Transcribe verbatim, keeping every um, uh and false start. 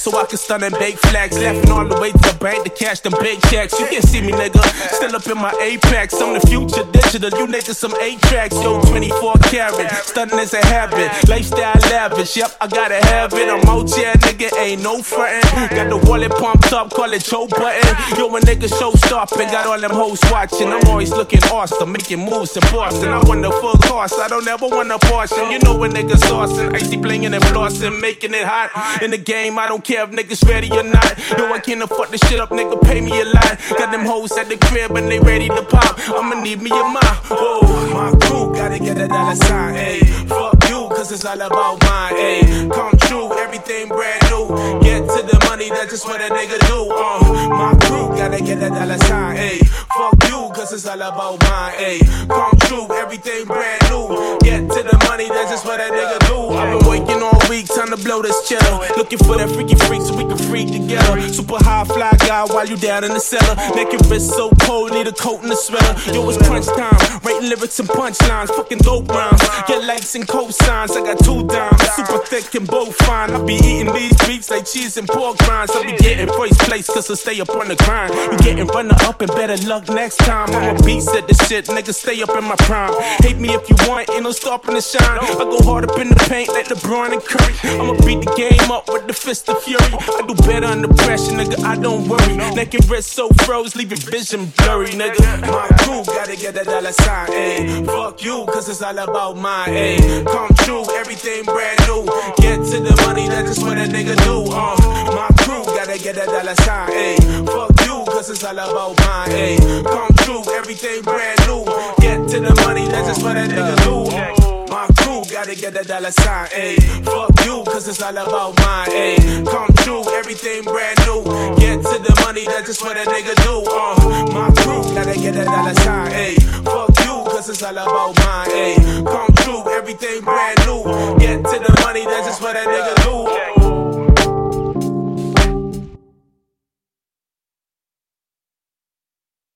so I can stun and bake flags. Laughing all the way to the bank to cash them big checks. You can't see me, nigga, still up in my Apex. I'm the future digital, you niggas some eight tracks. Yo, twenty-four karat, stunning is a habit. Lifestyle lavish, yep, I gotta have it. I'm out here, nigga, ain't no frontin'. Got the wallet pumped up, call it Joe Button. Yo, a nigga show stopping, got all them hoes watching. I'm always looking awesome, making moves in Boston. I want the full cost, I don't ever want a portion. You know when niggas saucing, icy blingin' and flossing, making it hot. In the game, I don't care if niggas ready or not. Yo, I can't afford this shit up, nigga, pay me a lot. Got them hoes at the crib and they ready to pop. I'ma need me a mile. Oh, my crew gotta get a dollar sign, ayy. Fuck you, cause it's all about mine, ayy. Come true, everything brand new. Get to the money, that's just what a nigga do. Uh, my crew gotta get a dollar sign, ayy. Fuck you, cause it's all about mine, ayy. Come true, everything brand new. Get to the money, that's just what a nigga do. I've been working all week, time to blow this cheddar. Looking for that freaky freak so we can freak together. Super high fly guy while you down in the cellar. Naked wrist so cold, need a coat and a sweater. Yo, it's crunch time, writing lyrics and punchlines. Fucking dope rhymes, get likes and cosigns. I got two dimes, super thick and both fine. I be eating these beats like cheese and pork rinds. I be getting first place cause I stay up on the grind. You getting runner up and better luck next time. I'm a beast at this shit, nigga, stay up in my prime. Hate me if you want, ain't no stopping to shine. I go hard up in the paint like LeBron and Curry. I'ma beat the game up with the fist of fury. I do better under pressure, nigga, I don't worry. Naked wrist so froze, leaving vision blurry, nigga. My crew gotta get that dollar sign, ayy. Fuck you, cause it's all about mine, ayy. Come true, everything brand new. Get to the money, that's just what a nigga do. Uh, my crew gotta get that dollar sign, ayy. Fuck you, cause it's all about mine, ayy. Come true, everything brand new. Get to the money, that's just what a nigga do. Uh, my crew gotta get that dollar sign, ayy. Fuck you, cause it's all about mine, ayy. Come true, everything brand new. Get to the money, that's just what a nigga do. Uh, my crew gotta get that dollar sign, ayy. Fuck you, cause it's all about mine, ayy. Come true, everything brand new. Get to the money, that's just what a nigga